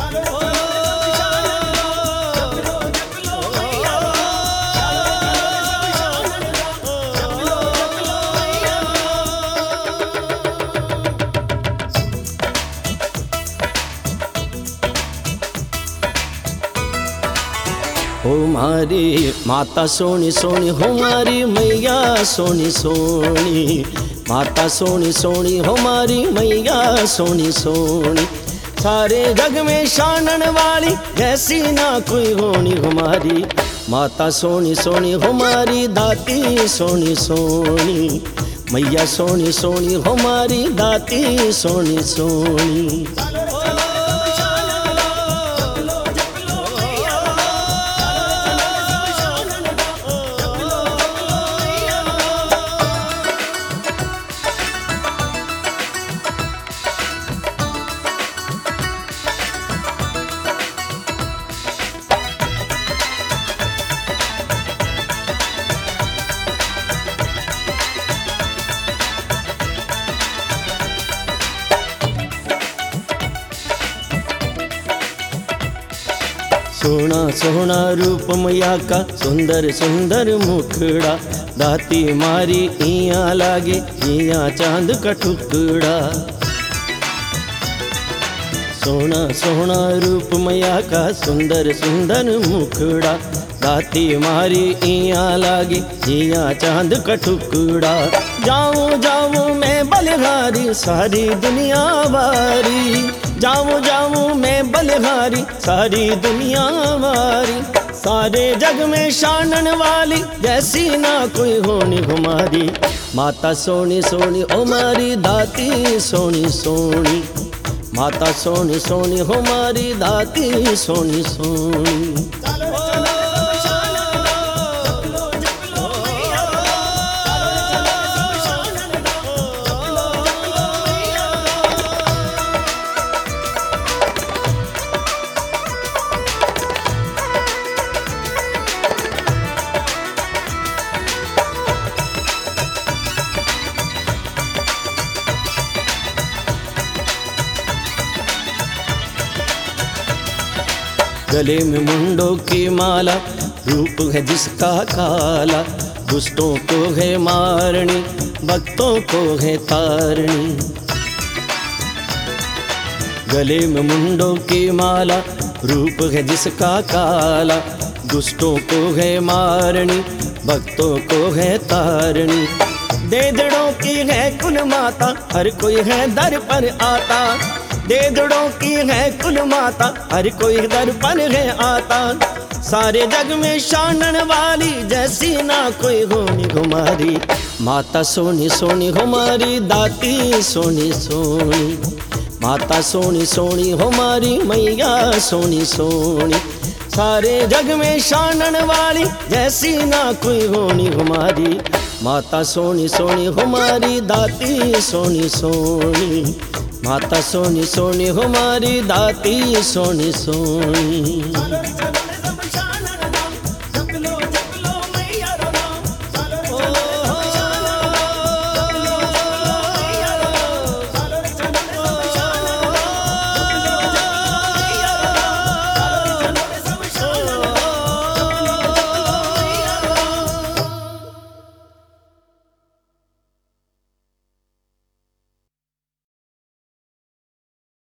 हमारी माता सोनी सोनी, हमारी मैया सोनी सोनी, माता सोनी सोनी, हमारी मैया सोनी सोनी। सारे जग में शानन वाली जैसी ना कोई होनी, हमारी माता सोनी सोनी, हमारी दाती सोनी सोनी, मैया सोनी सोनी, हमारी दाती सोनी सोनी। सोना सोना रूप मैया का, सुंदर सुंदर मुखड़ा, दाती मारी इया लागे इया चांद का टुकड़ा। सोना सोना रूप मैया का, सुंदर सुंदर मुखड़ा, दाती मारी इया लागे इया चांद का टुकड़ा। जाऊं जाऊं मैं बलिहारी सारी दुनिया वारी, जाऊं जाऊं मैं बलिहारी सारी दुनिया वारी। सारे जग में शानन वाली जैसी ना कोई होनी, हमारी माता सोनी सोनी, हमारी दाती सोनी सोनी, माता सोनी सोनी, हमारी दाती सोनी सोनी। गले में मुंडों की माला, रूप है जिसका काला, दुष्टों को है मारनी, भक्तों को है तारनी। गले में मुंडों की माला, रूप है जिसका काला, दुष्टों को है मारनी, भक्तों को है तारनी। देदड़ों की है कुल माता, हर कोई है दर पर आता, देदड़ों की है कुल माता, हर कोई दर पर है आता। सारे जग में शानन वाली जैसी ना कोई होनी, हमारी माता सोनी सोनी, हमारी दाती सोनी सोनी, माता सोनी सोनी, हमारी मैया सोनी सोनी। सारे जग में शानन वाली जैसी ना कोई होनी, हमारी माता सोनी सोनी, हमारी दाती सोनी सोनी, माता सोनी सोनी, हमारी दाती सोनी सोनी।